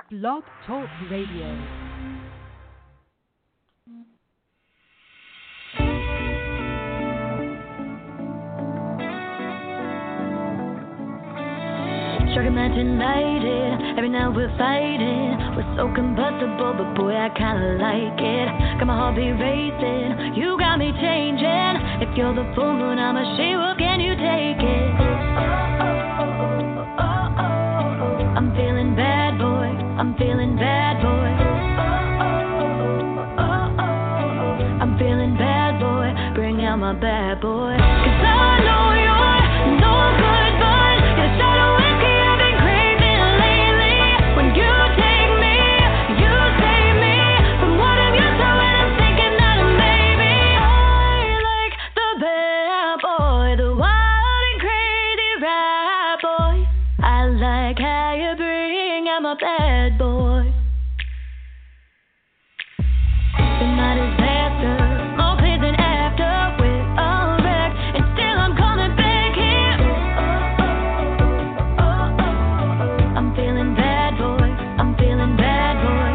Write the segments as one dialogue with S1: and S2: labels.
S1: Blog Talk Radio.
S2: Striking match ignited, every night we're fighting. We're so combustible, but boy, I kinda like it. Got my heartbeat racing, you got me changing. If you're the full moon, I'm a she-wolf, can you take it? I'm feeling bad, boy, I'm feeling bad, boy. I'm feeling bad, boy, bring out my bad boy. 'Cause I know you're no good, but you're a shadow. Bad boy. The night is after, more pain than after. We're all wrecked, and still I'm coming back here. I'm feeling bad boy, I'm feeling bad boy.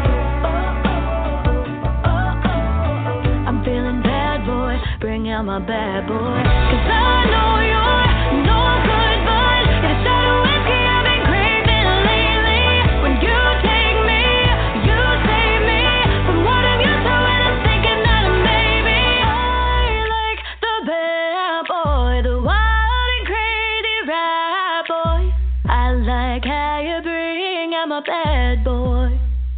S2: I'm feeling bad boy, bring out my bad boy. 'Cause I know you're no good, but you're the shadow whiskey I've been craving lately. When you take me, you save me from what I'm used to, and I'm thinking that maybe I like the bad boy, the wild and crazy rap boy. I like how you bring out my bad boy.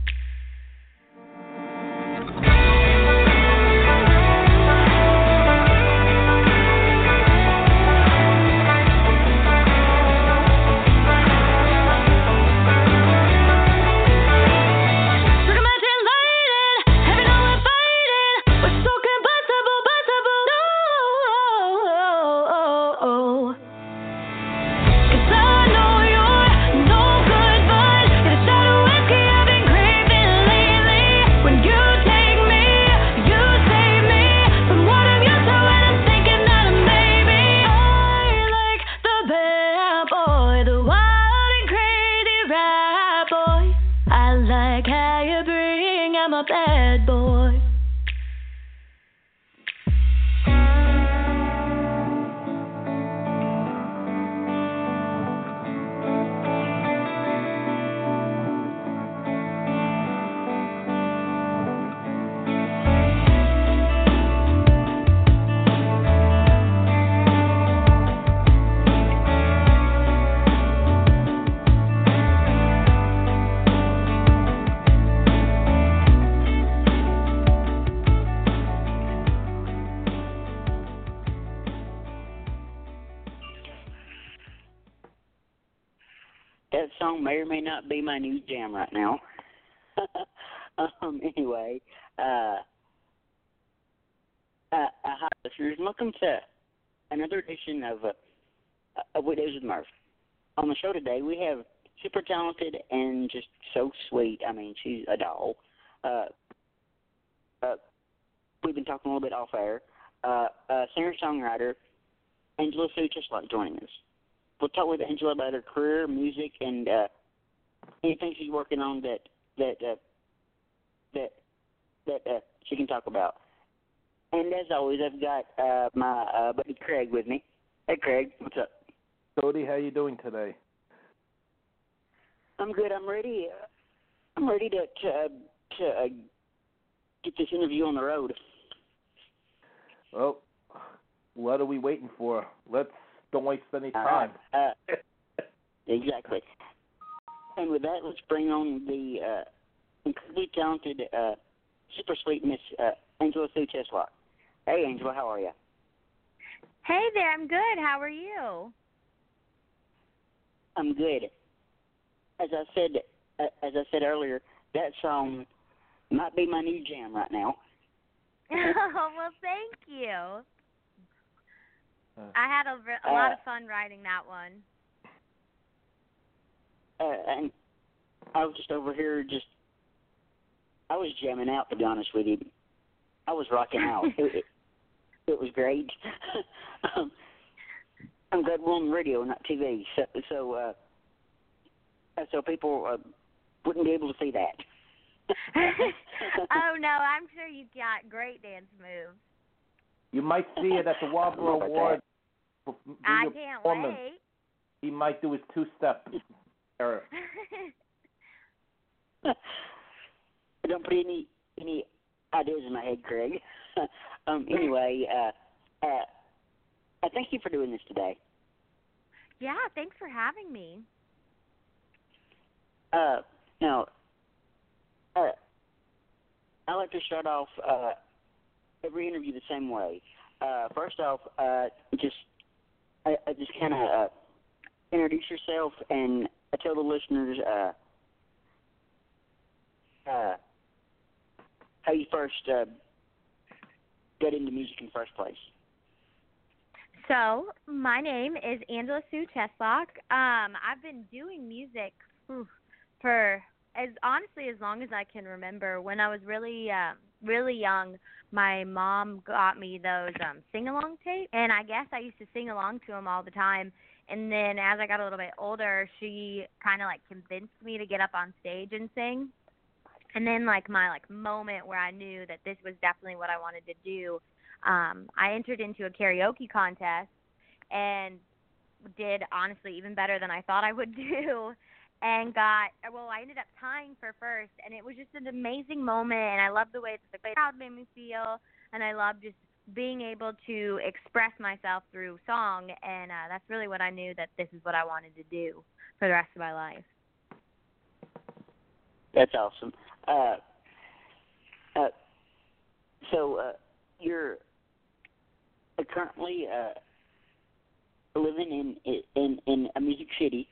S2: Bad boy.
S3: That song may or may not be my new jam right now. Anyway, hi listeners, welcome to another edition of Weekdays with Murph. On the show today, we have super talented and just so sweet. I mean, she's a doll. We've been talking a little bit off air. Singer-songwriter Angela Sue Cheslock joining us. We'll talk with Angela about her career, music, and anything she's working on that she can talk about. And as always, I've got my buddy Craig with me. Hey, Craig, what's up?
S4: Cody, how you doing today?
S3: I'm good. I'm ready. I'm ready to get this interview on the road.
S4: Well, what are we waiting for? Don't waste any time.
S3: Exactly. And with that, let's bring on the incredibly talented, super sweet Miss Angela Sue Cheslock. Hey, Angela, how are you?
S5: Hey there, I'm good. How are you?
S3: I'm good. As I said earlier, that song might be my new jam right now.
S5: Oh, well, thank you. I had a lot of fun writing that one.
S3: And I was just over here, I was jamming out, to be honest with you. I was rocking out. It was great. I'm glad we're on radio, not TV. So people wouldn't be able to see that.
S5: Oh no, I'm sure you've got great dance moves.
S4: You might see it at the Walboro Awards.
S5: I can't wait.
S4: He might do his two-step.
S3: Don't put any ideas in my head, Craig. Anyway, thank you for doing this today.
S5: Yeah, thanks for having me.
S3: Now, I like to start off every interview the same way. First off, just kind of introduce yourself and tell the listeners how you first got into music in the first place.
S5: So, my name is Angela Sue Cheslock. I've been doing music for as long as I can remember. When I was really young, my mom got me those sing-along tapes, and I guess I used to sing along to them all the time. And then as I got a little bit older, she kind of convinced me to get up on stage and sing. And then my moment where I knew that this was definitely what I wanted to do, I entered into a karaoke contest and did honestly even better than I thought I would do. And I ended up tying for first, and it was just an amazing moment, and I loved the way that the crowd made me feel, and I loved just being able to express myself through song, and that's really what I knew that this is what I wanted to do for the rest of my life.
S3: That's awesome. So you're currently living in a music city.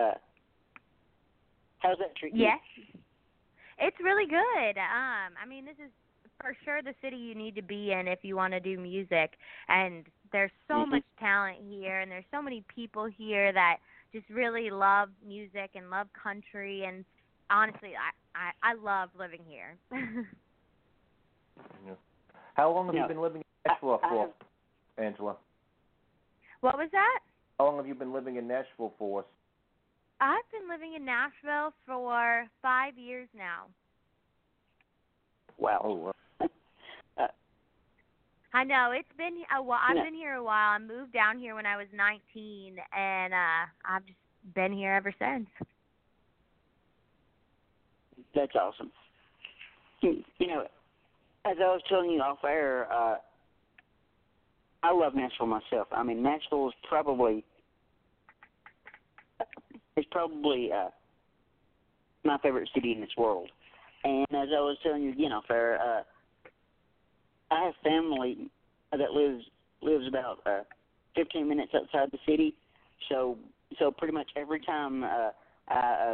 S3: How's that treating you?
S5: Yes. It's really good. This is for sure the city you need to be in if you want to do music. And there's so much talent here, and there's so many people here that just really love music and love country. And honestly, I love living here.
S4: How long have you been living in Nashville for, Angela?
S5: What was that?
S4: How long have you been living in Nashville for?
S5: I've been living in Nashville for 5 years now.
S3: Wow.
S4: Oh, wow.
S5: I know. It's been a while. I've been here a while. I moved down here when I was 19, and I've just been here ever since.
S3: That's awesome. You know, as I was telling you off air, I love Nashville myself. Nashville is probably my favorite city in this world. And as I was telling you again off air, I have family that lives about 15 minutes outside the city. So pretty much every time I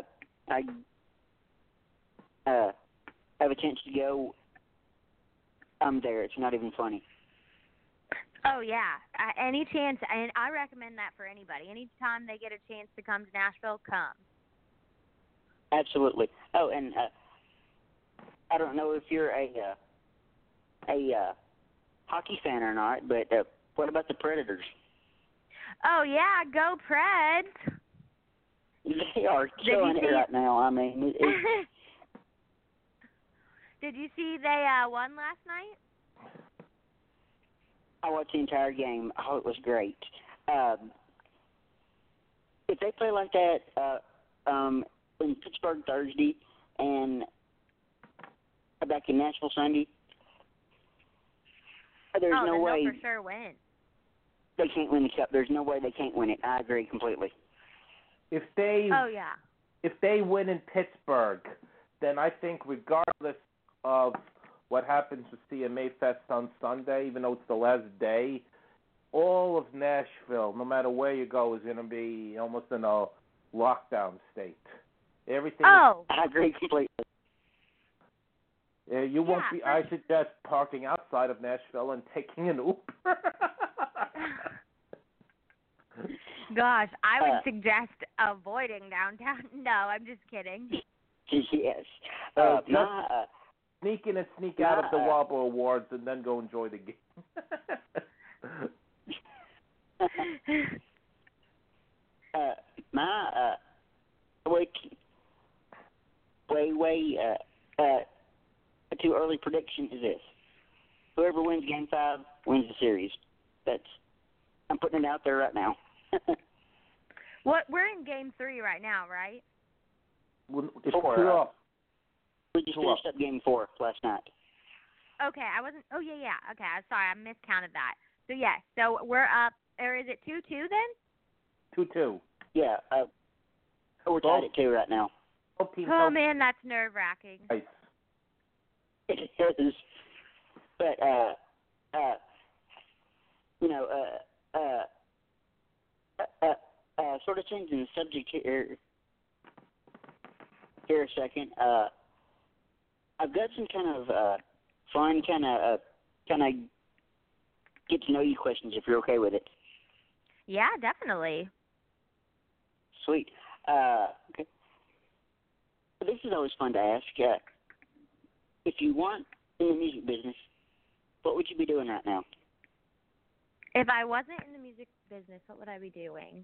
S3: have a chance to go, I'm there. It's not even funny.
S5: Oh, yeah. Any chance, and I recommend that for anybody. Anytime they get a chance to come to Nashville, come.
S3: Absolutely. Oh, and I don't know if you're a hockey fan or not, but what about the Predators?
S5: Oh, yeah. Go Preds.
S3: They are killing it right now.
S5: Did you see they won last night?
S3: I watched the entire game. Oh, it was great. If they play like that in Pittsburgh Thursday and back in Nashville Sunday, there's no way
S5: they'll for sure win.
S3: They can't win the cup. There's no way they can't win it. I agree completely.
S4: If they win in Pittsburgh, then I think regardless of what happens with CMA Fest on Sunday, even though it's the last day, all of Nashville, no matter where you go, is going to be almost in a lockdown state. Everything.
S3: I agree completely.
S4: You won't be. I suggest parking outside of Nashville and taking an Uber.
S5: Gosh, I would suggest avoiding downtown. No, I'm just kidding.
S3: Yes.
S4: Sneak in and sneak out of the Walboro Awards and then go enjoy the game.
S3: a too early prediction is this: whoever wins Game 5 wins the series. I'm putting it out there right now.
S5: We're in Game 3 right now, right?
S4: It's
S3: 4.
S4: 2 off.
S3: We just finished up Game 4 last night.
S5: Okay, I wasn't. Oh yeah. Okay, I'm sorry, I miscounted that. So yes, so we're up. Or is it 2-2 then?
S4: 2-2.
S3: Yeah. We're tied at 2 right now.
S5: Oh man, that's nerve-wracking.
S4: Nice.
S3: It is. But sort of changing the subject here a second. I've got some kind of fun, kind of get to know you questions if you're okay with it.
S5: Yeah, definitely.
S3: Sweet. Okay. This is always fun to ask. If you weren't in the music business, what would you be doing right now?
S5: If I wasn't in the music business, what would I be doing?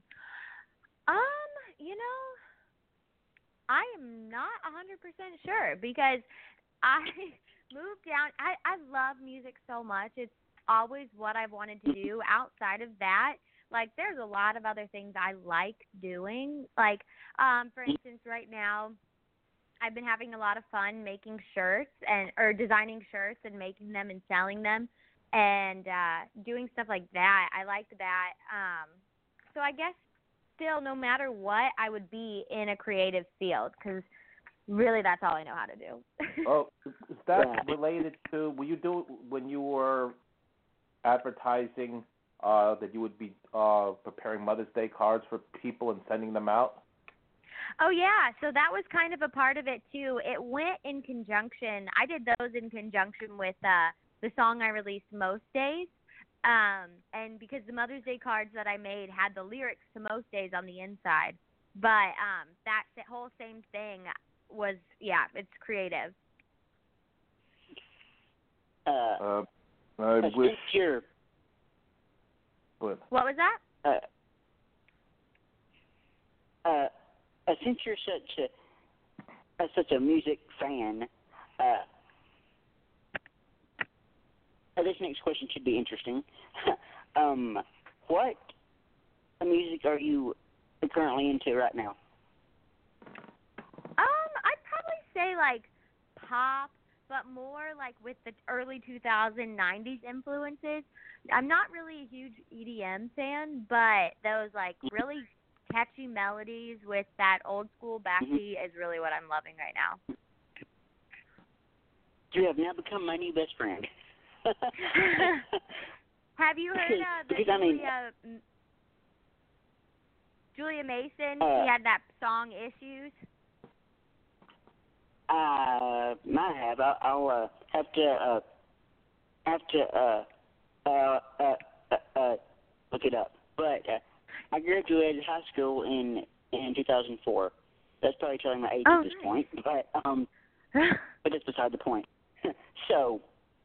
S5: I am not 100% sure because I moved down. I love music so much. It's always what I've wanted to do. Outside of that, like, there's a lot of other things I like doing. Like, for instance, right now, I've been having a lot of fun making shirts or designing shirts and making them and selling them and doing stuff like that. I like that. So I guess still, no matter what, I would be in a creative field because really that's all I know how to do.
S4: Oh, is that related to when you were advertising that you would be preparing Mother's Day cards for people and sending them out?
S5: Oh, yeah. So that was kind of a part of it, too. It went in conjunction. I did those in conjunction with the song I released Most Days. And because the Mother's Day cards that I made had the lyrics to Most Days on the inside. But that whole same thing was, it's creative.
S4: I wish...
S5: What was that?
S3: Since you're such a music fan, this next question should be interesting. What music are you currently into right now?
S5: I'd probably say like pop, but more like with the early 90s influences. I'm not really a huge EDM fan, but those like really catchy melodies with that old school backbeat is really what I'm loving right now.
S3: You have now become my new best friend.
S5: Have you heard Julia Mason? She had that song Issues.
S3: Might have. I'll have to look it up. But I graduated high school in 2004. That's probably telling my age at this point, but that's beside the point. So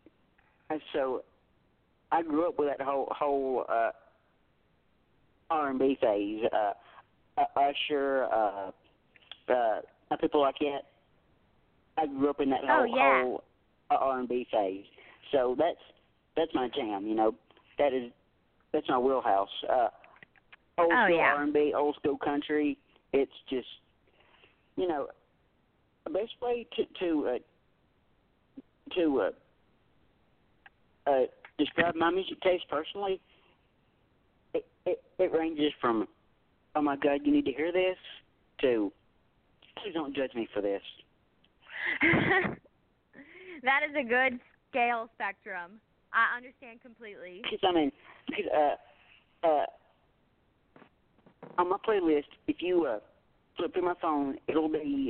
S3: I grew up with that whole R&B phase. Usher, people like that. I grew up in that whole R&B phase. So that's my jam. You know, that's my wheelhouse. Old school R&B, old school country. It's just, you know, the best way to describe my music taste personally. It ranges from, oh my God, you need to hear this, to, please don't judge me for this.
S5: That is a good scale spectrum. I understand completely.
S3: On my playlist, if you flip through my phone, it'll be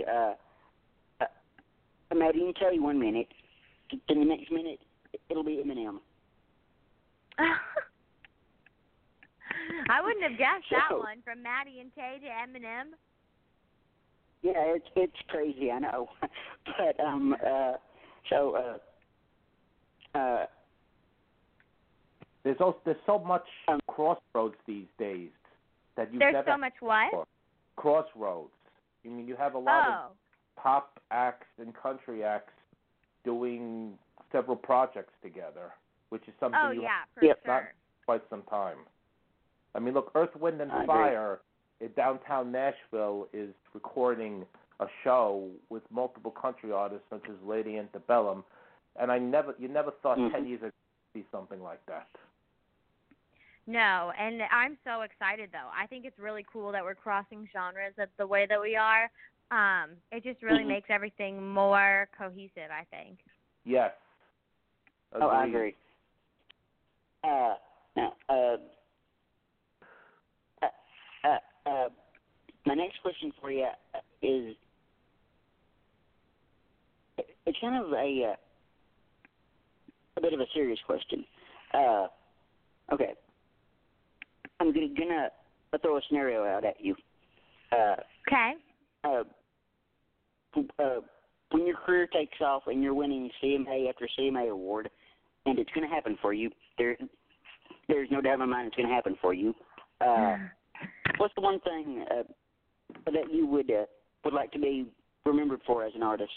S3: Maddie and Telly 1 minute, then the next minute it'll be Eminem.
S5: I wouldn't have guessed that one, from Maddie and Tay to Eminem.
S3: Yeah, it's crazy, I know. But
S4: there's so much crossroads these days that you
S5: there's so much what?
S4: Crossroads. I mean, you have a lot of pop acts and country acts doing several projects together, which is something
S5: for
S4: have
S5: sure.
S4: not quite some time. I mean, look, Earth, Wind, and Fire in downtown Nashville is recording a show with multiple country artists such as Lady Antebellum, and you never thought 10 years ago you'd see something like that.
S5: No, and I'm so excited though. I think it's really cool that we're crossing genres the way that we are. It just really makes everything more cohesive, I think.
S4: Yes.
S3: Oh, I agree. My next question for you is, it's kind of a bit of a serious question. Okay. I'm gonna throw a scenario out at you.
S5: Okay.
S3: When your career takes off and you're winning CMA after CMA award, and it's going to happen for you, there's no doubt in my mind it's going to happen for you. What's the one thing that you would like to be remembered for as an artist?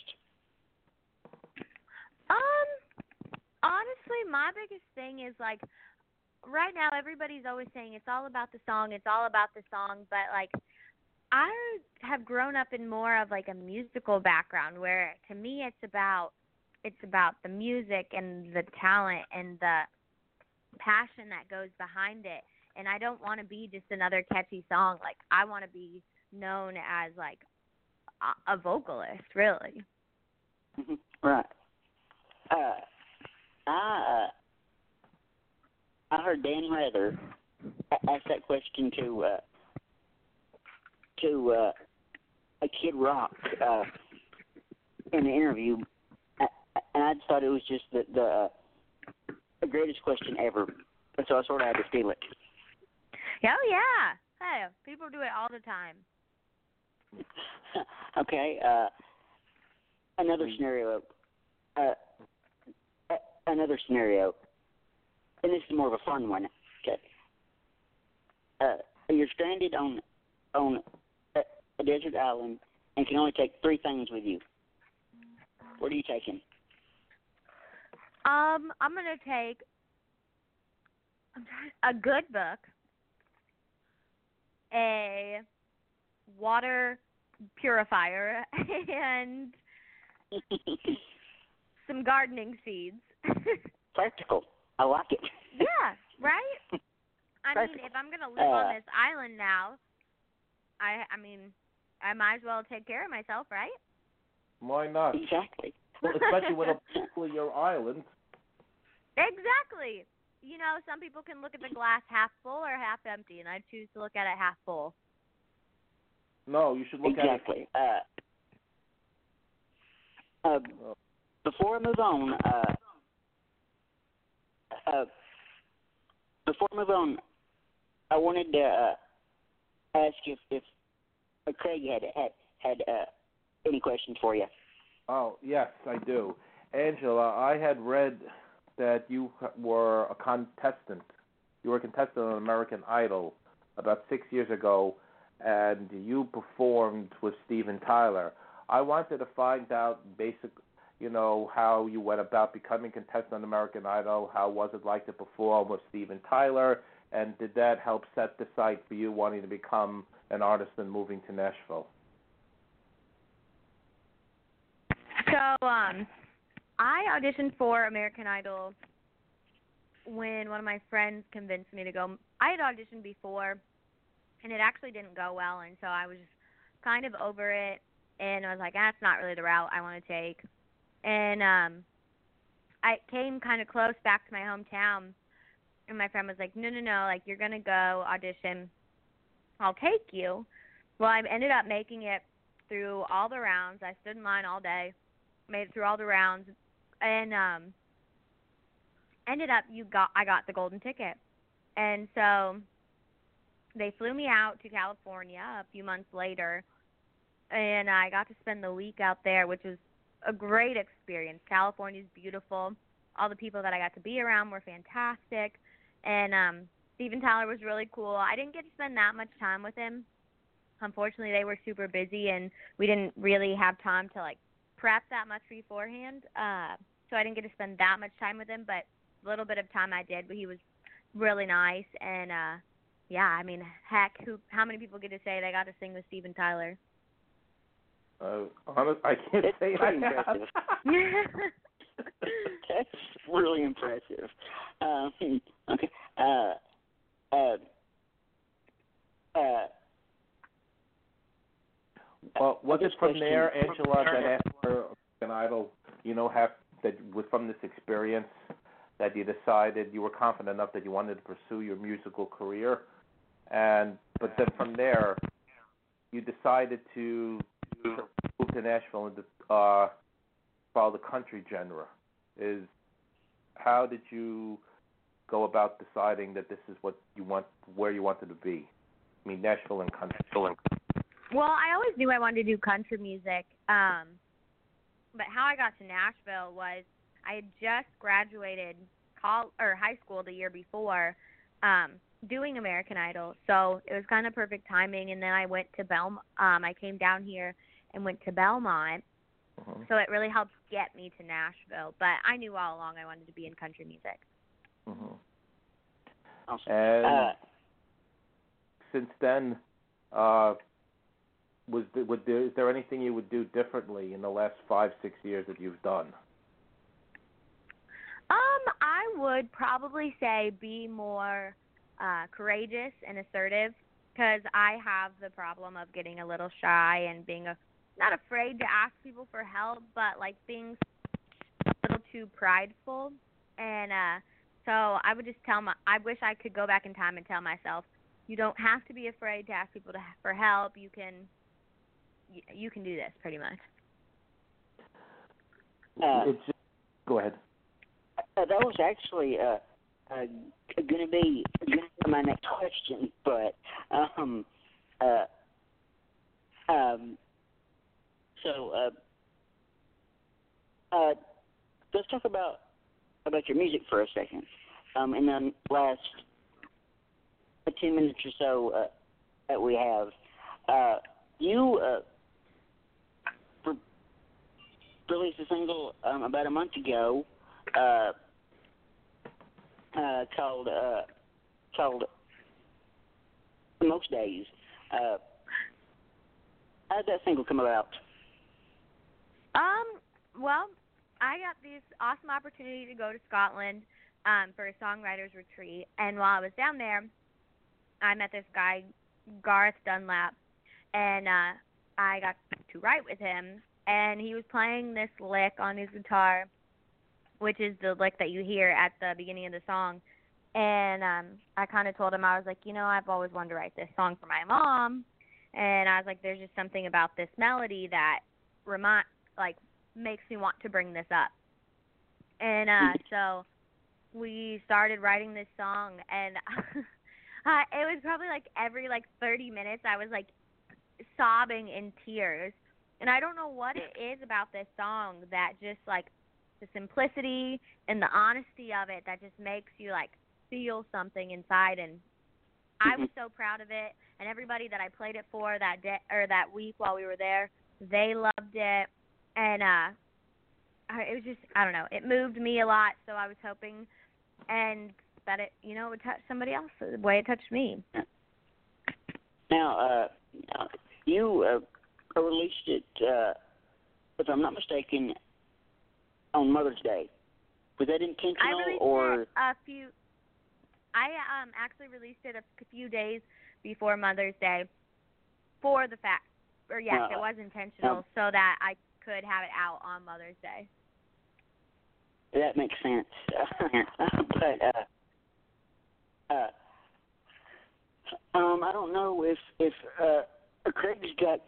S5: Honestly, my biggest thing is like, right now everybody's always saying it's all about the song, but like, I have grown up in more of like a musical background where to me it's about the music and the talent and the passion that goes behind it. And I don't want to be just another catchy song. Like, I want to be known as like a vocalist, really.
S3: Right. I heard Dan Rather ask that question to a Kid Rock in an interview, and I thought it was just the greatest question ever. So I sort of had to steal it.
S5: Oh yeah, hey, people do it all the time.
S3: Okay. Another scenario. And this is more of a fun one. Okay. You're stranded on a desert island and can only take 3 things with you. What are you taking?
S5: I'm gonna take a good book, a water purifier, and some gardening seeds.
S3: Practical. I like it.
S5: Yeah, right? I mean, if I'm going to live on this island now, I mean, I might as well take care of myself, right?
S4: Why not?
S3: Exactly.
S4: Well, especially when it's your island.
S5: Exactly. You know, some people can look at the glass half full or half empty, and I choose to look at it half full.
S4: No, you should look at it.
S3: Exactly. Before I move on, I wanted to ask if Craig had any questions for you.
S4: Oh, yes, I do. Angela, I had read that you were a contestant. You were a contestant on American Idol about 6 years ago, and you performed with Steven Tyler. I wanted to find out how you went about becoming contestant on American Idol. How was it like to perform with Steven Tyler? And did that help set the sight for you wanting to become an artist and moving to Nashville?
S5: So, I auditioned for American Idol when one of my friends convinced me to go. I had auditioned before, and it actually didn't go well, and so I was just kind of over it, and I was like, that's not really the route I want to take. And I came kind of close back to my hometown, and my friend was like, no, like, you're going to go audition. I'll take you. Well, I ended up making it through all the rounds. I stood in line all day, made it through all the rounds, and ended up I got the golden ticket. And so they flew me out to California a few months later, and I got to spend the week out there, which was a great experience. California's beautiful. All the people that I got to be around were fantastic, and Steven Tyler was really cool. I didn't get to spend that much time with him, unfortunately they were super busy and we didn't really have time to like prep that much beforehand. So I didn't get to spend that much time with him, but a little bit of time I did. But he was really nice, and yeah, I mean, heck, how many people get to say they got to sing with Steven Tyler?
S4: Honest, I can't
S3: it's
S4: say
S3: pretty
S4: I have.
S3: impressive. That's really impressive. Okay.
S4: Well, was it from there, Angela, that after American Idol, that was from this experience that you decided you were confident enough that you wanted to pursue your musical career, but then from there, you decided to move to Nashville and follow the country genre. How did you go about deciding that this is what you want, where you wanted to be? I mean, Nashville and country.
S5: Well, I always knew I wanted to do country music, but how I got to Nashville was I had just graduated high school the year before, doing American Idol, so it was kind of perfect timing. And then I went to I came down here and went to Belmont, so it really helped get me to Nashville. But I knew all along I wanted to be in country music.
S3: Awesome.
S4: And since then, is there anything you would do differently in the last 5-6 years that you've done?
S5: I would probably say be more courageous and assertive, because I have the problem of getting a little shy and being not afraid to ask people for help, but like being a little too prideful. And so I would just I wish I could go back in time and tell myself, you don't have to be afraid to ask people for help. You can do this, pretty much.
S3: Go ahead. That was actually going to be my next question, but let's talk about your music for a second. In the last 10 minutes or so that we have, you released a single about a month ago called Most Days. How did that single come about?
S5: Well, I got this awesome opportunity to go to Scotland for a songwriters retreat, and while I was down there, I met this guy, Garth Dunlap, and I got to write with him, and he was playing this lick on his guitar, which is the lick that you hear at the beginning of the song. And I kind of told him, I was like, I've always wanted to write this song for my mom. And I was like, there's just something about this melody that makes me want to bring this up. And so we started writing this song, and it was probably every 30 minutes I was sobbing in tears. And I don't know what it is about this song that just the simplicity and the honesty of it that just makes you feel something inside. And I was so proud of it, and everybody that I played it for that day or that week while we were there, they loved it. And it was just, I don't know, it moved me a lot. So I was hoping and that it would touch somebody else the way it touched me.
S3: Now, you released it, if I'm not mistaken, on Mother's Day. Was that intentional?
S5: I actually released it a few days before Mother's Day for the fact, it was intentional so that I could have it out on Mother's Day.
S3: That makes sense. But I don't know if Craig's got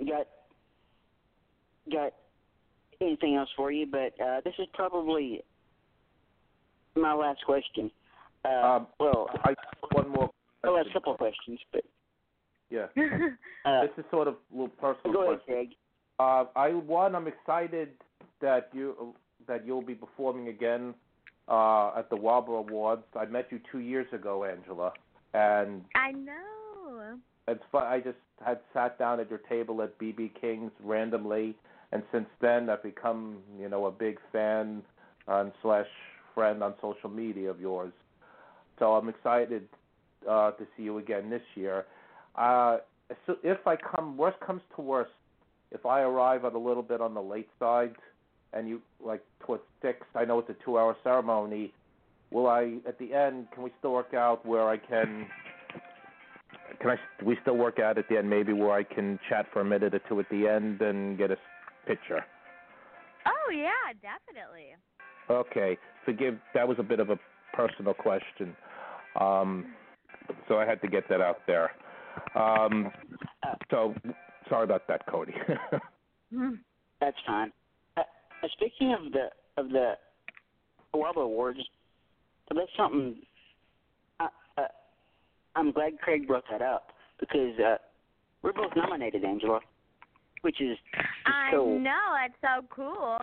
S3: anything else for you, but this is probably my last question.
S4: I have one more.
S3: I have a couple of questions, but
S4: yeah, this is sort of a little personal.
S3: Go ahead, Craig.
S4: I'm excited that you'll be performing again at the WABA Awards. I met you 2 years ago, Angela, and
S5: I know.
S4: It's fun. had sat down at your table at BB King's randomly, and since then I've become, a big fan slash friend on social media of yours. So I'm excited to see you again this year. So if worst comes to worst, if I arrive a little bit on the late side, and you towards 6, I know it's a 2-hour ceremony. Will I at the end? Can we still work out where I can? We still work out at the end, maybe where I can chat for a minute or two at the end and get a picture?
S5: Oh yeah, definitely.
S4: Okay, that was a bit of a personal question, so I had to get that out there. So sorry about that, Cody.
S3: That's fine. Speaking of the Wobble Awards, that's something. I'm glad Craig brought that up because we're both nominated, Angela, which is cool.
S5: I know, it's so cool.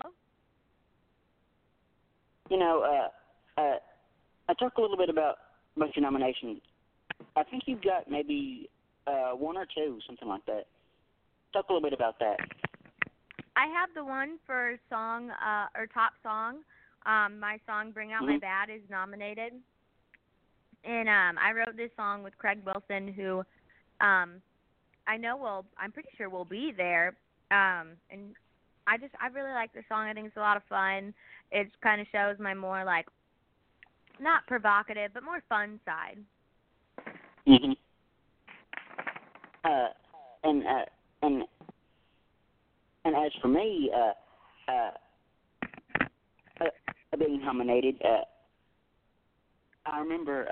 S3: I talked a little bit about your nominations. I think you've got maybe 1 or 2, something like that. Talk a little bit about that.
S5: I have the one for song or top song. My song "Bring Out My Bad" is nominated, and I wrote this song with Craig Wilson, who I'm pretty sure will be there. And I really like the song. I think it's a lot of fun. It kind of shows my more not provocative, but more fun side.
S3: Mhm. And as for me, being nominated, I remember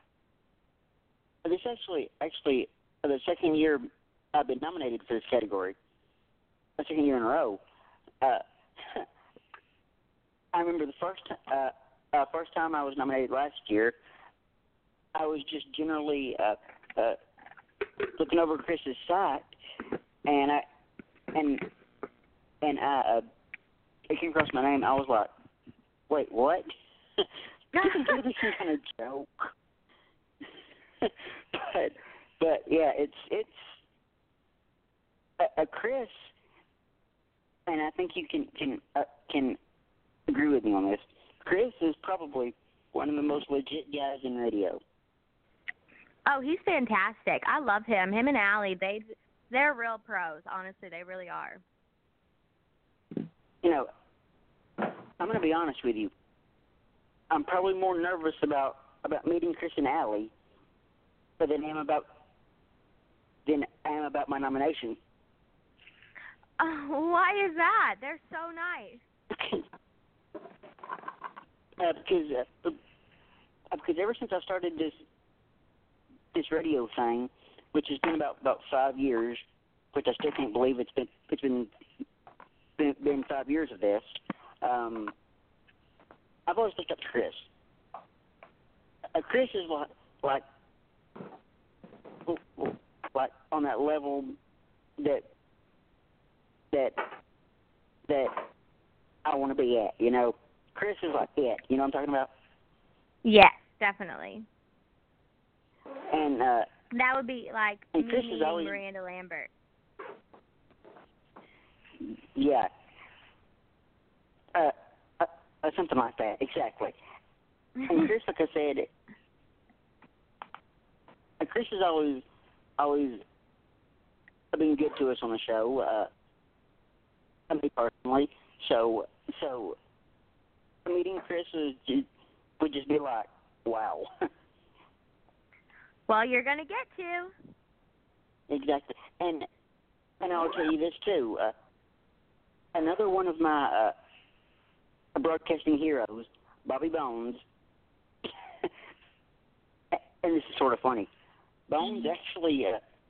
S3: this actually the second year I've been nominated for this category. The second year in a row. I remember the first time I was nominated last year. I was just generally looking over Chris's site, and it came across my name. I was like, "Wait, what?" This is gonna be some kind of joke. but yeah, it's Chris, and I think you can agree with me on this. Chris is probably one of the most legit guys in radio.
S5: Oh, he's fantastic. I love him. Him and Allie, they're real pros. Honestly, they really are.
S3: I'm going to be honest with you. I'm probably more nervous about meeting Chris and Allie than I am about my nomination.
S5: Why is that? They're so nice.
S3: Because ever since I started this radio thing, which has been about 5 years, which I still can't believe it's been 5 years of this. I've always looked up to Chris. Chris is like on that level that I want to be at. Chris is like it. You know what I'm talking about?
S5: Yes, definitely.
S3: And
S5: that would be like
S3: and Chris
S5: me
S3: is always,
S5: and Miranda Lambert.
S3: Yeah. Something like that, exactly. And Chris, like I said, Chris has always been good to us on the show. Me personally, so meeting Chris would just be like, wow.
S5: Well, you're gonna get to.
S3: Exactly, and I'll tell you this too. Another one of my broadcasting heroes, Bobby Bones, and this is sort of funny. Bones actually,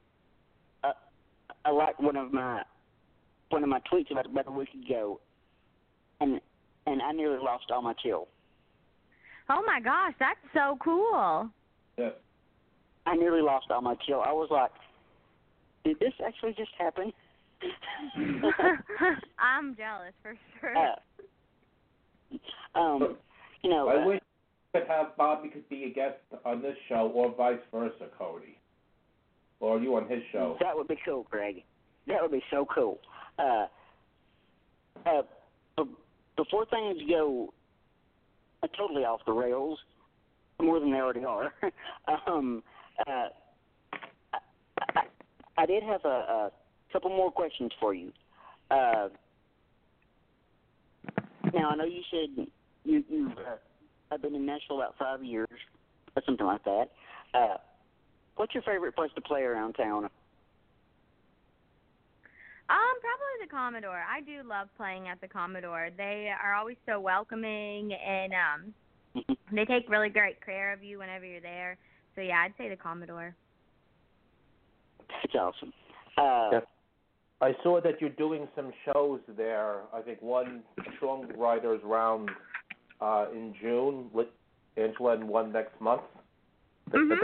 S3: I liked one of my tweets about a week ago, and I nearly lost all my chill.
S5: Oh my gosh, that's so cool.
S4: Yeah.
S3: I nearly lost all my chill. I was like, did this actually just happen?
S5: I'm jealous for sure.
S4: I wish we could have Bobby could be a guest on this show, or vice versa, Cody. or are you on his show?
S3: That would be cool, Greg. That would be so cool. Before things go totally off the rails, more than they already are, I did have a couple more questions for you. Now, I know you said you have been in Nashville about 5 years, or something like that. What's your favorite place to play around town?
S5: Probably the Commodore. I do love playing at the Commodore. They are always so welcoming, and they take really great care of you whenever you're there. So, yeah, I'd say the Commodore.
S3: That's awesome.
S4: Yes. I saw that you're doing some shows there. I think one Songwriters Round in June with Angela and one next month.
S5: Mm-hmm.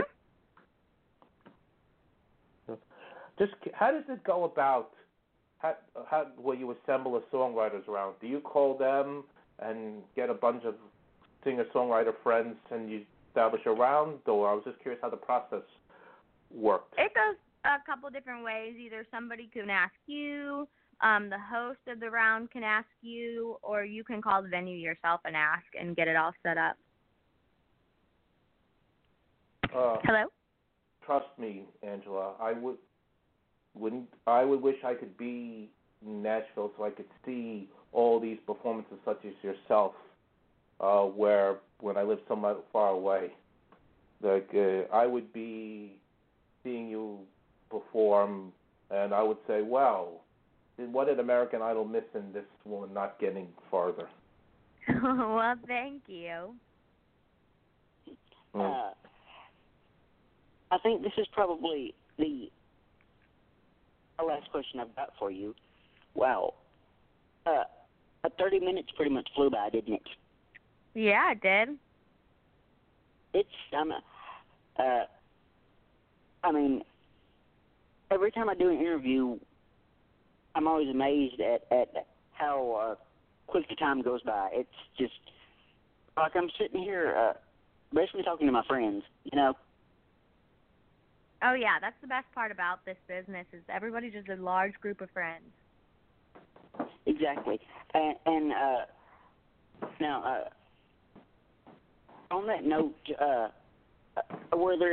S4: Just how does it go about? How will you assemble a Songwriters Round? Do you call them and get a bunch of singer-songwriter friends and you establish a round? Or I was just curious how the process worked.
S5: It goes a couple different ways. Either somebody can ask you, the host of the round can ask you, or you can call the venue yourself and ask and get it all set up. Hello?
S4: Trust me, Angela. I would wish I could be in Nashville so I could see all these performances such as yourself, where when I live somewhat far away, I would be seeing you perform, and I would say, wow, what did American Idol miss in this woman not getting farther?
S5: Well, thank you.
S3: I think this is probably the last question I've got for you. Wow. 30 minutes pretty much flew by, didn't it?
S5: Yeah, it did.
S3: I mean, every time I do an interview, I'm always amazed at how quick the time goes by. It's just like I'm sitting here basically talking to my friends, you know?
S5: Oh, yeah, that's the best part about this business is everybody's just a large group of friends.
S3: Exactly. And now, on that note, whether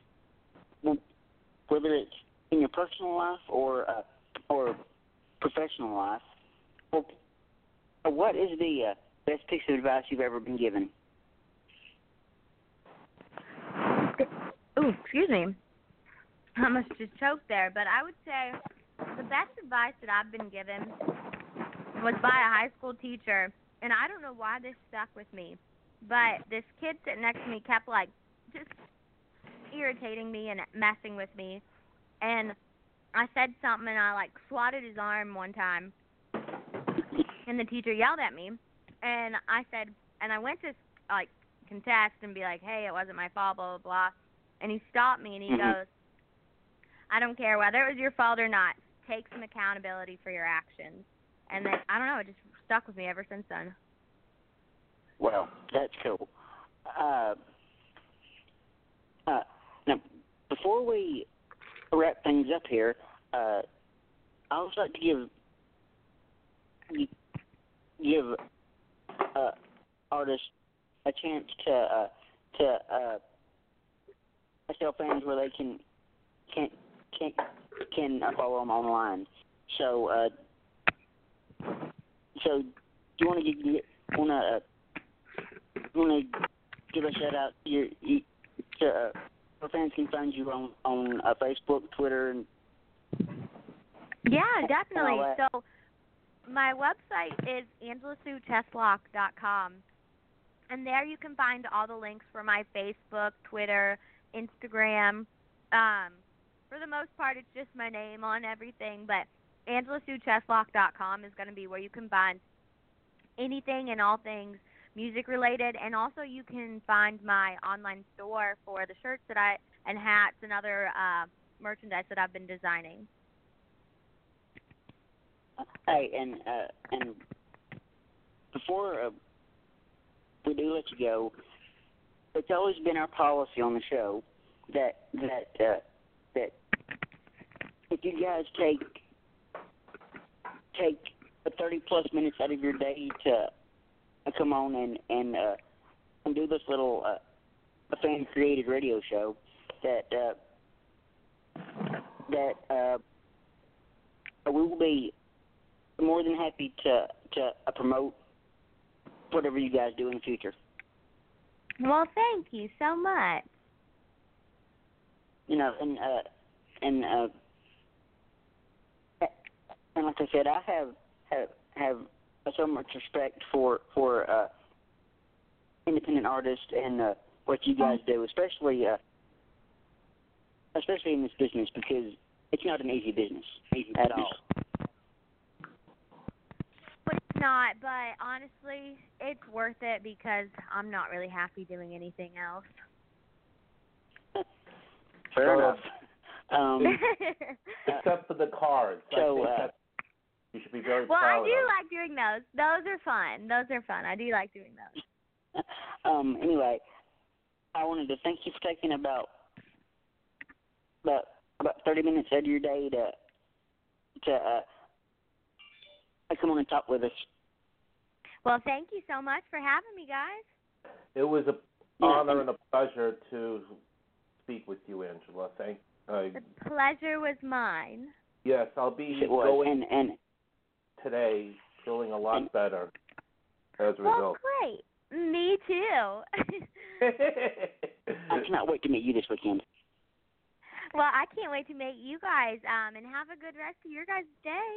S3: it's in your personal life or professional life, what is the best piece of advice you've ever been given?
S5: Ooh, excuse me. I must just choke there, but I would say the best advice that I've been given was by a high school teacher, and I don't know why this stuck with me, but this kid sitting next to me kept, just irritating me and messing with me, and I said something, and I, swatted his arm one time, and the teacher yelled at me, and I said, and I went to, contest and be like, hey, it wasn't my fault, blah, blah, blah, and he stopped me, and he goes, I don't care whether it was your fault or not. Take some accountability for your actions. And then, I don't know, it just stuck with me ever since then.
S3: Well, that's cool. Now, before we wrap things up here, I would like to give artists a chance to tell fans where they can follow them online. So do you want to give a shout out to where fans can find you on Facebook, Twitter, and
S5: yeah, definitely. So my website is AngelaSueCheslock.com, and there you can find all the links for my Facebook, Twitter, Instagram. For the most part, it's just my name on everything, but AngelaSueCheslock.com is going to be where you can find anything and all things music related, and also you can find my online store for the shirts and hats and other merchandise that I've been designing.
S3: Hey, and before we do let you go, it's always been our policy on the show that if you guys take 30+ minutes out of your day to come on and do this little fan created radio show that we will be more than happy to promote whatever you guys do in the future.
S5: Well, thank you so much.
S3: You know, and like I said, I have so much respect for independent artists and what you guys do, especially in this business, because it's not an easy business at all.
S5: It's not, but honestly, it's worth it because I'm not really happy doing anything else.
S3: Fair enough.
S4: Except for the cards.
S3: So,
S4: I think you should be very
S5: well,
S4: proud
S5: I do
S4: of.
S5: like doing those. Those are fun. I do like doing those.
S3: Anyway, I wanted to thank you for taking about 30 minutes out of your day to come on and talk with us.
S5: Well, thank you so much for having me, guys.
S4: It was an honor and a pleasure to speak with you, Angela.
S5: The pleasure was mine.
S4: Yes, I'll be going today feeling a lot better as a result.
S5: Great. Me too.
S3: I cannot wait to meet you this weekend.
S5: Well, I can't wait to meet you guys and have a good rest of your guys' day.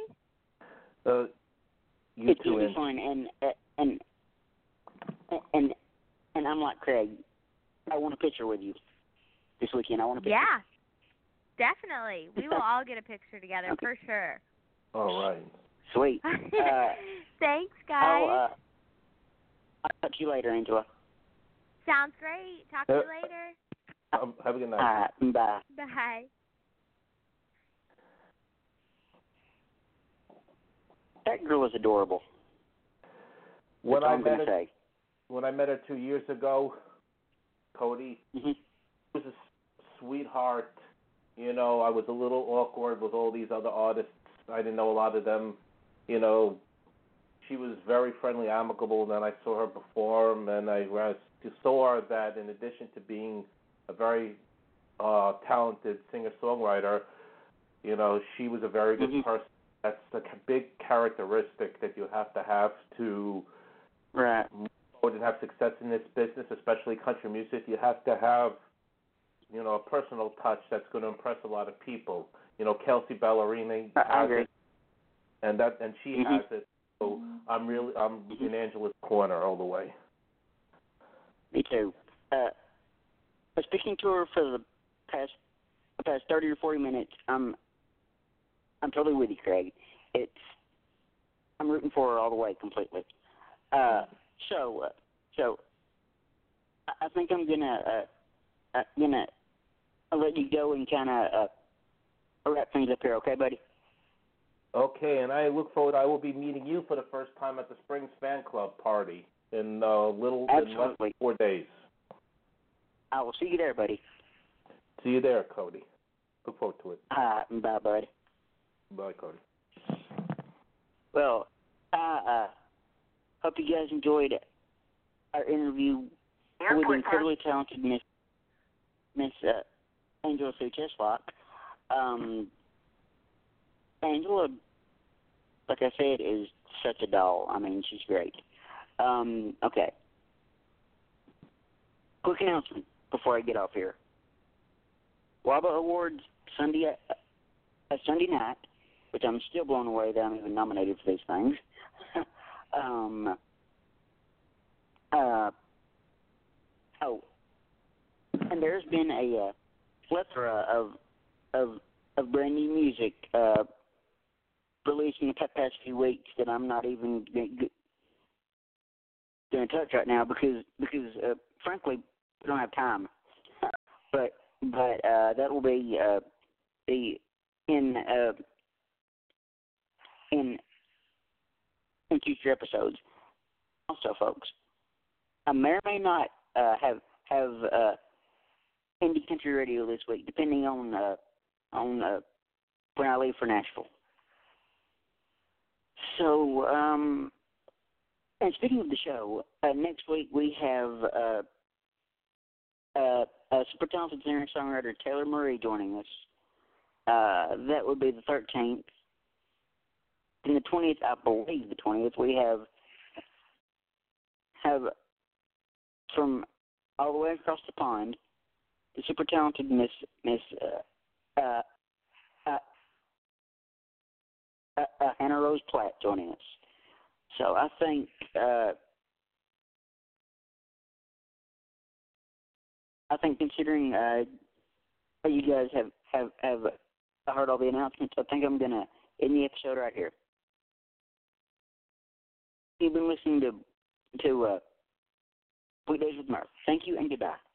S3: It's going to be fun, and I'm like Craig. I want a picture with you this weekend. I want a picture.
S5: Yeah, definitely. We will all get a picture together for sure.
S4: All right.
S3: Sweet.
S5: Thanks, guys.
S3: I'll talk to you later, Angela.
S5: Sounds great. Talk to you later.
S4: Have a good night.
S3: Bye.
S5: Bye.
S3: That girl is adorable.
S4: When I met her 2 years ago, Cody,
S3: mm-hmm.
S4: was a sweetheart. You know, I was a little awkward with all these other artists. I didn't know a lot of them. You know, she was very friendly, amicable. And then I saw her perform, and I saw her that in addition to being a very talented singer-songwriter, you know, she was a very good
S3: mm-hmm.
S4: person. That's a big characteristic that you have to
S3: right.
S4: and have success in this business, especially country music. You have to have, you know, a personal touch that's going to impress a lot of people. You know, Kelsey Ballerini has it, and she
S3: mm-hmm.
S4: has it. So I'm in Angela's corner all the way.
S3: Me too. Speaking to her for the past 30 or 40 minutes, I'm totally with you, Craig. I'm rooting for her all the way, completely. So I think I'm gonna let you go and kind of wrap things up here, okay, buddy?
S4: Okay, and I look forward. I will be meeting you for the first time at the Springs Fan Club party in less than 4 days.
S3: I will see you there, buddy.
S4: See you there, Cody. Look forward to it.
S3: Bye, bud.
S4: Bye, Cody.
S3: Well, I hope you guys enjoyed our interview with the incredibly talented Miss Angela Sue Cheslock. Angela, like I said, is such a doll. I mean, she's great. Okay. Quick announcement before I get off here. WABA Awards Sunday night, which I'm still blown away that I'm even nominated for these things. And there's been a plethora of brand new music released in the past few weeks that I'm not even going to touch right now because frankly we don't have time. but that will be in future episodes. Also, folks, I may or may not have indie country radio this week, depending on when I leave for Nashville. So, and speaking of the show, next week we have a super talented singer-songwriter, Taylor Murray, joining us. That would be the 13th. And the 20th, I believe the 20th, we have from all the way across the pond, the super talented Miss Hannah Rose Platt joining us. So I think considering you guys have heard all the announcements, I think I'm gonna end the episode right here. You've been listening to Weekdays with Murph. Thank you and goodbye.